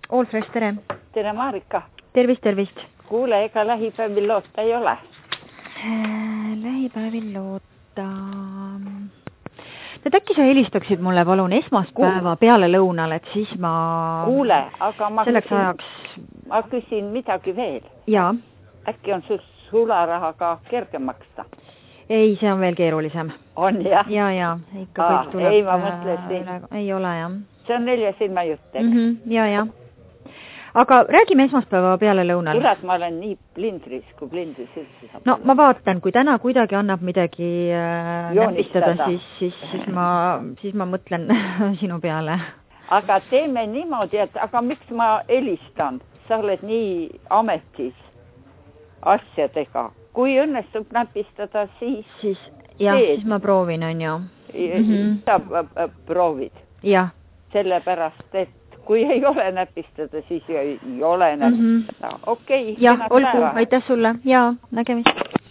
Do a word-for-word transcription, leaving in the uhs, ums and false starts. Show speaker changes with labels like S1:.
S1: All Fresh, tere.
S2: Tere, Marika.
S1: Tervist, tervist.
S2: Kuule, ega lähipäevil loota ei ole.
S1: Lähipäevil loota... Nüüd äkki sa helistaksid mulle palun esmaspäeva peale lõunal, et siis ma...
S2: Kuule, aga ma
S1: selleks
S2: küsin,
S1: ajaks...
S2: ma küsin midagi veel.
S1: Jaa.
S2: Äkki on sul sularahaga kerge maksta?
S1: Ei, see on veel keerulisem.
S2: On, jah?
S1: Jaa, jaa. Ikka
S2: Aa,
S1: kõik tuleb...
S2: ei, ma mõtlesin.
S1: Ei ole, jah.
S2: See on nelja silma jutt, eks?
S1: Mm -hmm, jaa, jaa. Aga räägime esmaspäeva peale lõunal.
S2: Kurat, ma olen nii blindris, kui blindris üldse saab.
S1: No ma vaatan, kui täna kuidagi annab midagi äh, näpistada, siis, siis, siis, ma, siis ma mõtlen sinu peale.
S2: Aga teeme niimoodi, et aga miks ma helistan? Sa oled nii ametis asjadega. Kui õnnestub näpistada, siis...
S1: Siis, jah, teed. Siis ma proovin, on ju.
S2: Mm -hmm. Sa proovid.
S1: Jah.
S2: Sellepärast, et kui ei ole näpistada, siis ei ole näpistada.
S1: Mm -hmm.
S2: Okei. Okay,
S1: jah, olgu, aitäh sulle. Jaa, nägemist.